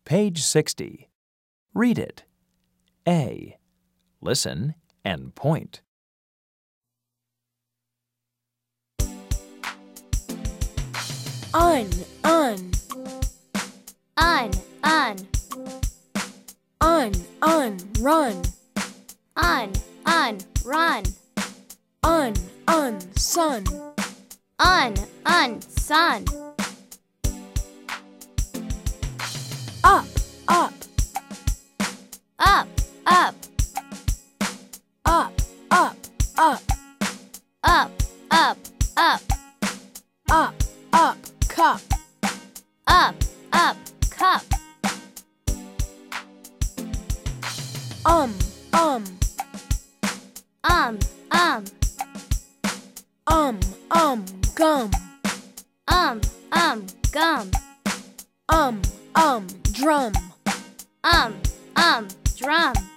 Page 60. Read it. A. Listen and point. Un. Un, Run. run. Sun. Sun. Up. Up. Up. Up. Cup. Up. Cup. Gum. Gum. Drum. Drum.